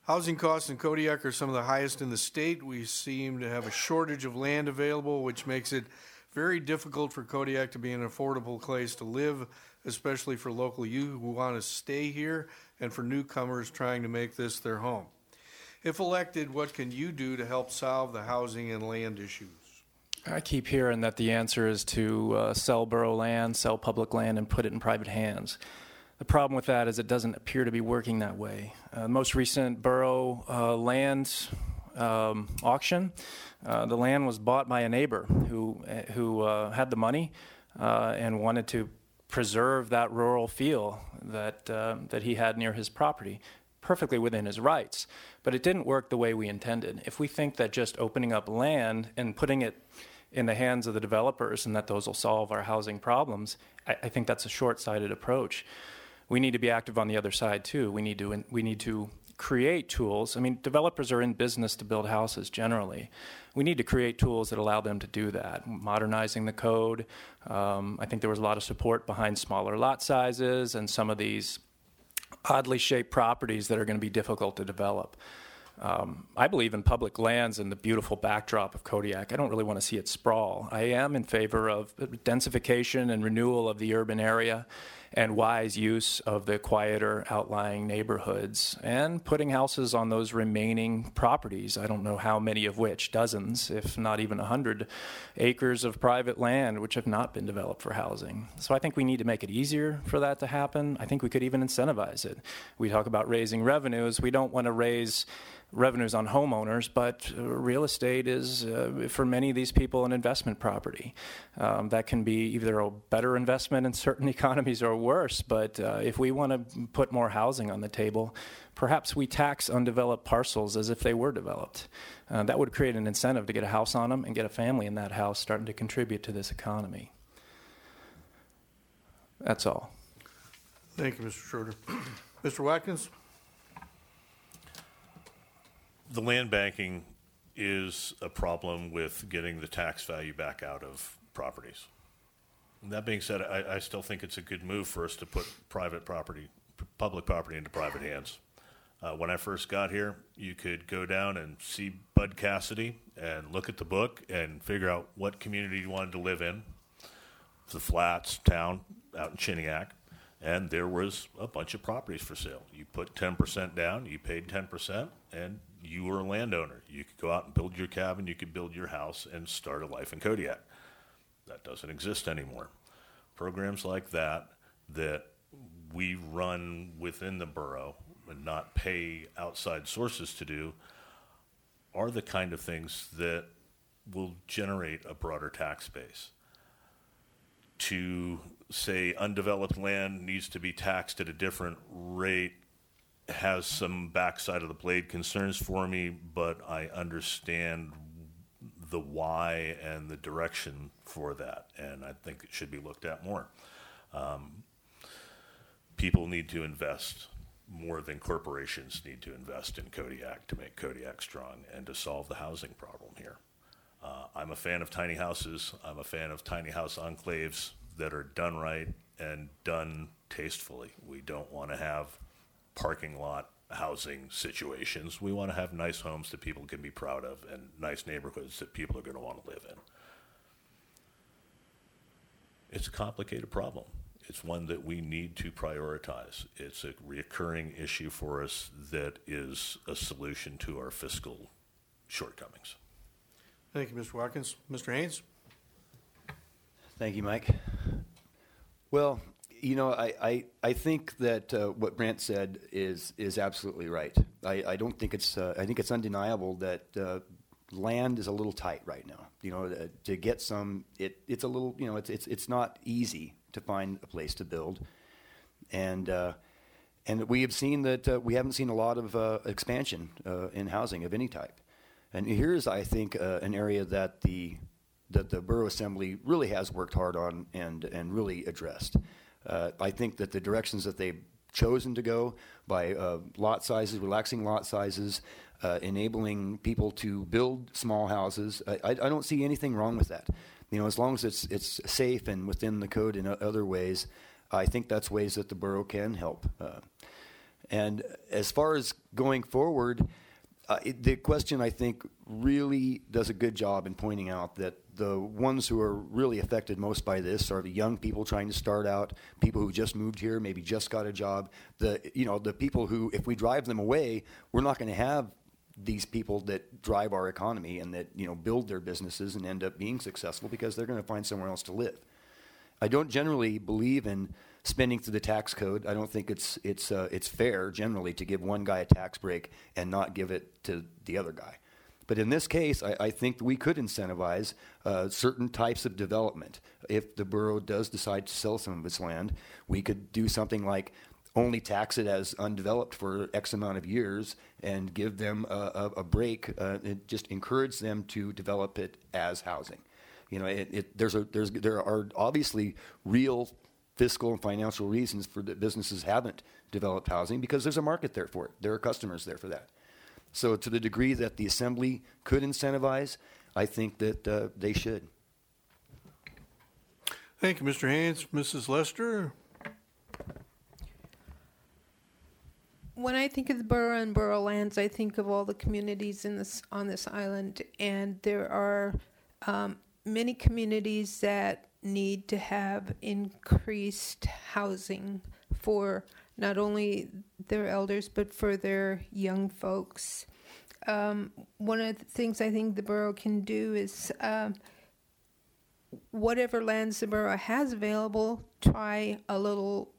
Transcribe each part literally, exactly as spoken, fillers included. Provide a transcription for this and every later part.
Housing costs in Kodiak are some of the highest in the state. We seem to have a shortage of land available, which makes it very difficult for Kodiak to be an affordable place to live, especially for local youth who want to stay here and for newcomers trying to make this their home. If elected, what can you do to help solve the housing and land issues? I keep hearing that the answer is to uh, sell borough land, sell public land, and put it in private hands. The problem with that is it doesn't appear to be working that way. Uh, most recent borough uh, land um, auction, uh, the land was bought by a neighbor who who uh, had the money uh, and wanted to preserve that rural feel that uh, that he had near his property, perfectly within his rights. But it didn't work the way we intended. If we think that just opening up land and putting it in the hands of the developers and that those will solve our housing problems, I, I think that's a short-sighted approach. We need to be active on the other side too. We need to we need to create tools. I mean, developers are in business to build houses generally. We need to create tools that allow them to do that. Modernizing the code. Um, I think there was a lot of support behind smaller lot sizes and some of these oddly shaped properties that are going to be difficult to develop. Um, I believe in public lands and the beautiful backdrop of Kodiak. I don't really want to see it sprawl. I am in favor of densification and renewal of the urban area and wise use of the quieter outlying neighborhoods and putting houses on those remaining properties. I don't know how many of which, dozens, if not even a hundred acres of private land which have not been developed for housing. So I think we need to make it easier for that to happen. I think we could even incentivize it. We talk about raising revenues. We don't want to raise revenues on homeowners, but uh, real estate is, uh, for many of these people, an investment property. Um, that can be either a better investment in certain economies or worse, but uh, if we want to put more housing on the table, perhaps we tax undeveloped parcels as if they were developed. Uh, that would create an incentive to get a house on them and get a family in that house starting to contribute to this economy. That's all. Thank you, Mister Schroeder. Mister Watkins? The land banking is a problem with getting the tax value back out of properties. And that being said, I, I still think it's a good move for us to put private property, p- public property into private hands. Uh, when I first got here, you could go down and see Bud Cassidy and look at the book and figure out what community you wanted to live in, the Flats town out in Chiniac, and there was a bunch of properties for sale. You put ten percent down, you paid ten percent, and you were a landowner. You could go out and build your cabin, you could build your house and start a life in Kodiak. That doesn't exist anymore. Programs like that that we run within the borough and not pay outside sources to do are the kind of things that will generate a broader tax base. To say undeveloped land needs to be taxed at a different rate has some backside of the blade concerns for me, but I understand the why and the direction for that, and I think it should be looked at more. Um, people need to invest more than corporations need to invest in Kodiak to make Kodiak strong and to solve the housing problem here. Uh, I'm a fan of tiny houses. I'm a fan of tiny house enclaves that are done right and done tastefully. We don't want to have parking lot housing situations. We want to have nice homes that people can be proud of and nice neighborhoods that people are going to want to live in. It's a complicated problem. It's one that we need to prioritize. It's a recurring issue for us that is a solution to our fiscal shortcomings. Thank you, Mister Watkins. Mister Haynes? Thank you, Mike. Well, you know, I, I, I think that uh, what Brent said is is absolutely right. I, I don't think it's uh, I think it's undeniable that uh, land is a little tight right now. You know, uh, to get some, it it's a little, you know, it's it's it's not easy to find a place to build, and uh, and we have seen that uh, we haven't seen a lot of uh, expansion uh, in housing of any type. And here's, I think, uh, an area that the that the Borough Assembly really has worked hard on and and really addressed. Uh, I think that the directions that they've chosen to go by uh, lot sizes, relaxing lot sizes, uh, enabling people to build small houses, I, I, I don't see anything wrong with that. You know, as long as it's it's safe and within the code in other ways, I think that's ways that the borough can help. Uh, And as far as going forward, uh, it, the question, I think, really does a good job in pointing out that the ones who are really affected most by this are the young people trying to start out, people who just moved here, maybe just got a job. The, you know, the people who, if we drive them away, we're not going to have these people that drive our economy and that, you know, build their businesses and end up being successful because they're going to find somewhere else to live. I don't generally believe in spending through the tax code. I don't think it's it's uh, it's fair generally to give one guy a tax break and not give it to the other guy. But in this case, I, I think we could incentivize uh, certain types of development. If the borough does decide to sell some of its land, we could do something like only tax it as undeveloped for X amount of years and give them a, a, a break. Uh, and just encourage them to develop it as housing. You know, it, it, there's a, there's, there are obviously real fiscal and financial reasons for that businesses haven't developed housing because there's a market there for it. There are customers there for that. So to the degree that the Assembly could incentivize, I think that uh, they should. Thank you, Mister Haynes. Missus Lester? When I think of the borough and borough lands, I think of all the communities in this on this island, and there are um, many communities that need to have increased housing for not only their elders but for their young folks. Um, one of the things I think the borough can do is um, whatever lands the borough has available, try a little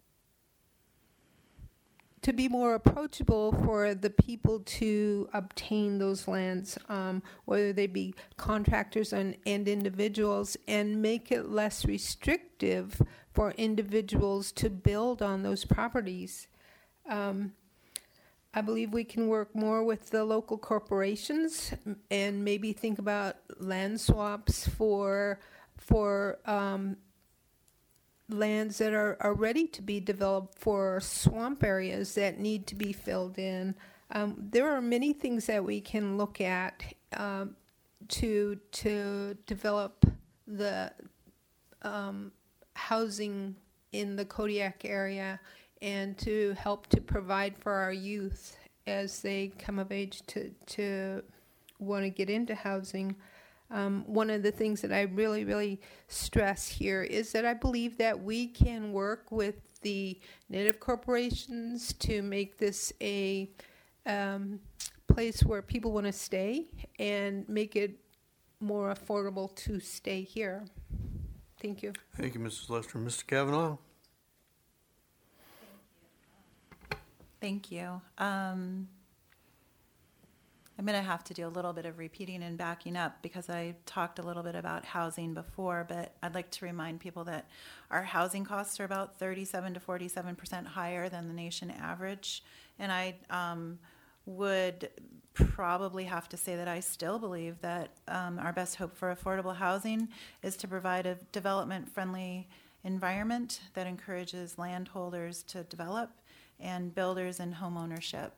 to be more approachable for the people to obtain those lands, um, whether they be contractors and, and individuals, and make it less restrictive for individuals to build on those properties. Um, I believe we can work more with the local corporations and maybe think about land swaps for for um, lands that are, are ready to be developed for swamp areas that need to be filled in. Um, there are many things that we can look at um, to to develop the um, housing in the Kodiak area and to help to provide for our youth as they come of age to, to want to get into housing. Um, one of the things that I really, really stress here is that I believe that we can work with the native corporations to make this a um, place where people want to stay and make it more affordable to stay here. Thank you. Thank you, Missus Lester. Mister Kavanaugh? Thank you. Um, I'm going to have to do a little bit of repeating and backing up because I talked a little bit about housing before, but I'd like to remind people that our housing costs are about thirty-seven to forty-seven percent higher than the nation average. And I um, would probably have to say that I still believe that um, our best hope for affordable housing is to provide a development-friendly environment that encourages landholders to develop and builders and home ownership.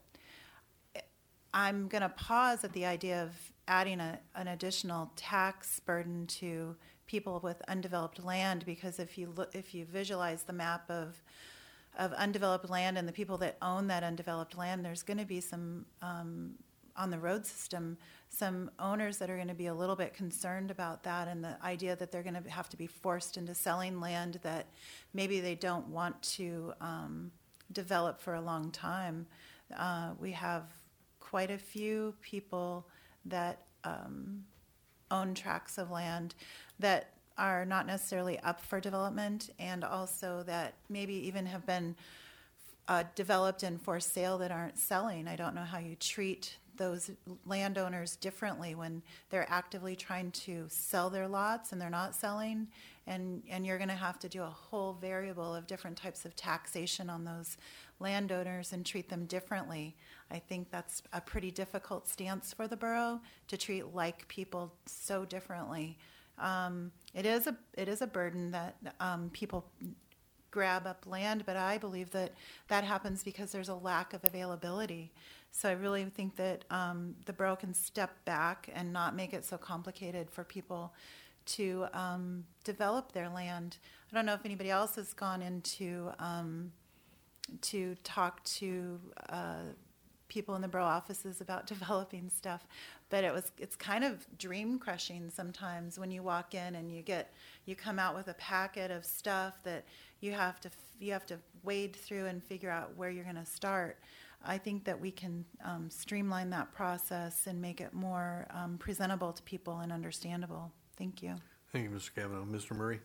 I'm going to pause at the idea of adding a, an additional tax burden to people with undeveloped land, because if you look, if you visualize the map of of undeveloped land and the people that own that undeveloped land, there's going to be some um, on the road system, some owners that are going to be a little bit concerned about that, and the idea that they're going to have to be forced into selling land that maybe they don't want to um, develop for a long time. Uh, we have quite a few people that um, own tracts of land that are not necessarily up for development, and also that maybe even have been uh, developed and for sale that aren't selling. I don't know how you treat those landowners differently when they're actively trying to sell their lots and they're not selling, and, and you're going to have to do a whole variable of different types of taxation on those landowners and treat them differently. I think that's a pretty difficult stance for the borough, to treat like people so differently. Um, it is a it is a burden that um, people grab up land, but I believe that that happens because there's a lack of availability. So I really think that um, the borough can step back and not make it so complicated for people to um, develop their land. I don't know if anybody else has gone into um, to talk to uh, people in the borough offices about developing stuff, but it was it's kind of dream crushing sometimes when you walk in and you get you come out with a packet of stuff that you have to you have to wade through and figure out where you're going to start. I think that we can um, streamline that process and make it more um, presentable to people and understandable. Thank you. Thank you, Mister Cavanaugh. Mister Murray?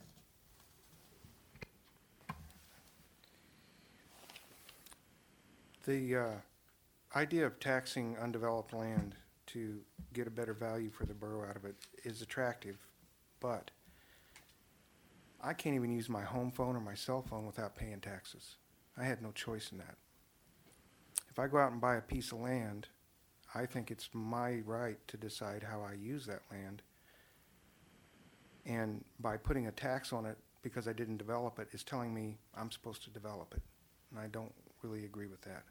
The uh, idea of taxing undeveloped land to get a better value for the borough out of it is attractive, but I can't even use my home phone or my cell phone without paying taxes. I had no choice in that. If I go out and buy a piece of land, I think it's my right to decide how I use that land. And by putting a tax on it because I didn't develop it is telling me I'm supposed to develop it. And I don't really agree with that.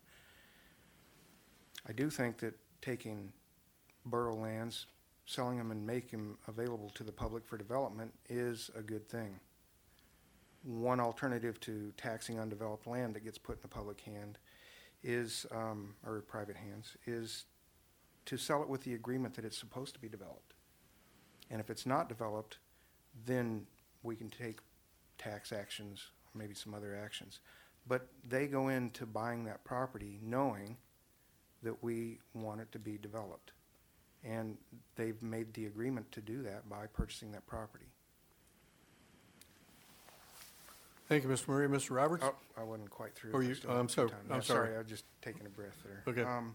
I do think that taking borough lands, selling them and making them available to the public for development is a good thing. One alternative to taxing undeveloped land that gets put in the public hand is, um, or private hands, is to sell it with the agreement that it's supposed to be developed. And if it's not developed, then we can take tax actions, or maybe some other actions. But they go into buying that property knowing that we want it to be developed. And they've made the agreement to do that by purchasing that property. Thank you, Mister Murray. Mister Roberts? Oh, I wasn't quite through. Oh, I you- still oh, have I'm some sorry. time. I'm Yeah, sorry. I was just taking a breath there. Okay. Um,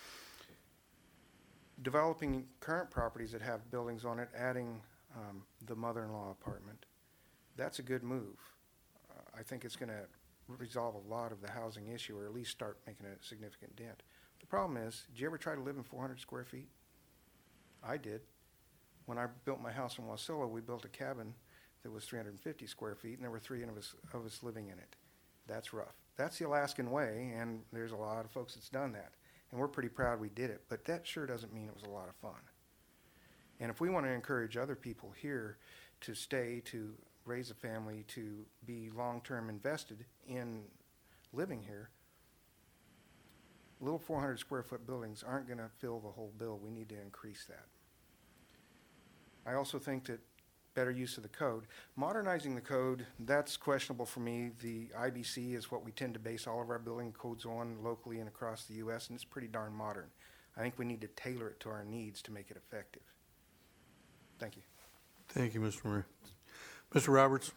developing current properties that have buildings on it, adding um, the mother-in-law apartment, that's a good move. Uh, I think it's going to resolve a lot of the housing issue, or at least start making a significant dent. The problem is, did you ever try to live in four hundred square feet? I did. When I built my house in Wasilla, we built a cabin that was three hundred fifty square feet, and there were three of us, of us living in it. That's rough. That's the Alaskan way, and there's a lot of folks that's done that. And we're pretty proud we did it, but that sure doesn't mean it was a lot of fun. And if we want to encourage other people here to stay, to raise a family, to be long-term invested in living here, little four hundred square foot buildings aren't going to fill the whole bill. We need to increase that. I also think that better use of the code. Modernizing the code, that's questionable for me. The I B C is what we tend to base all of our building codes on locally and across the U S, and it's pretty darn modern. I think we need to tailor it to our needs to make it effective. Thank you. Thank you, Mister Murray. Mister Roberts?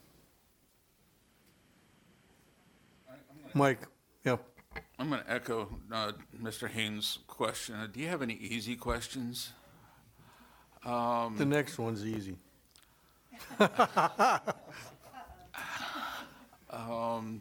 Mike? Yeah. I'm going to echo uh, Mister Haynes' question. Uh, do you have any easy questions? Um, The next one's easy. um,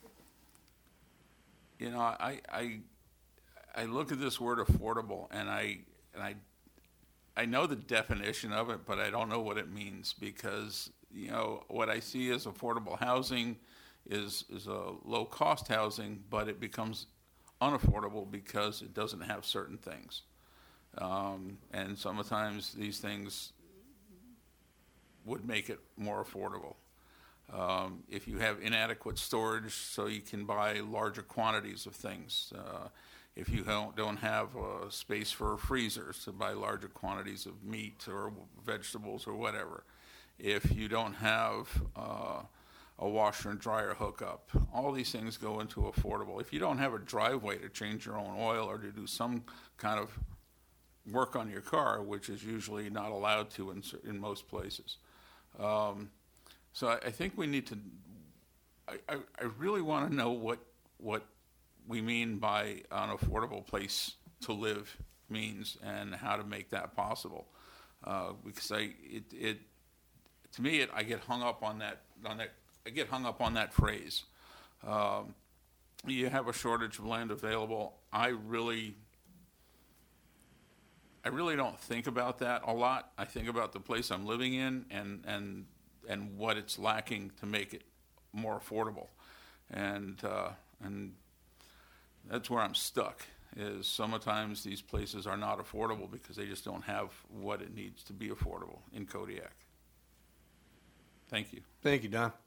you know, I, I I look at this word affordable, and I and I I know the definition of it, but I don't know what it means, because you know what I see as affordable housing is is a low cost housing, but it becomes unaffordable because it doesn't have certain things, um, and sometimes these things would make it more affordable. Um, if you have inadequate storage, so you can buy larger quantities of things. Uh, if you don't, don't have uh, space for freezers to buy larger quantities of meat or vegetables or whatever. If you don't have uh, a washer and dryer hookup, all these things go into affordable. If you don't have a driveway to change your own oil or to do some kind of work on your car, which is usually not allowed to in, in most places. Um, so I, I think we need to, I, I, I really want to know what what we mean by an affordable place to live means and how to make that possible. Uh, because I, it, it, to me, it, I get hung up on that, on that, I get hung up on that phrase. Um, you have a shortage of land available. I really, I really don't think about that a lot. I think about the place I'm living in and and and what it's lacking to make it more affordable, and uh, and that's where I'm stuck. Is sometimes these places are not affordable because they just don't have what it needs to be affordable in Kodiak. Thank you. Thank you, Don.